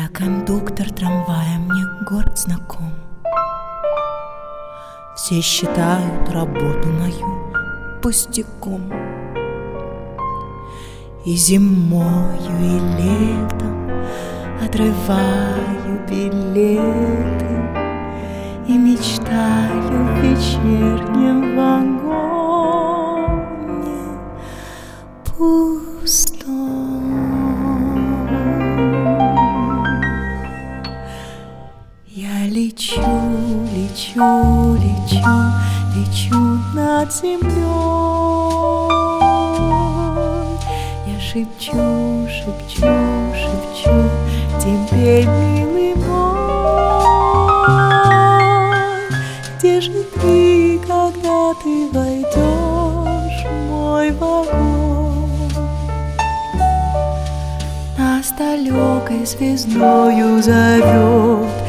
Я кондуктор трамвая, мне город знаком. Все считают работу мою пустяком. И зимою, и летом отрываю билеты и мечтаю в вечернем вагоне пустом. Я лечу, лечу, лечу, лечу над землей. Я шепчу, шепчу, шепчу тебе, милый мой. Где же ты, когда ты войдешь в мой вагон? Нас далекой звездою зовет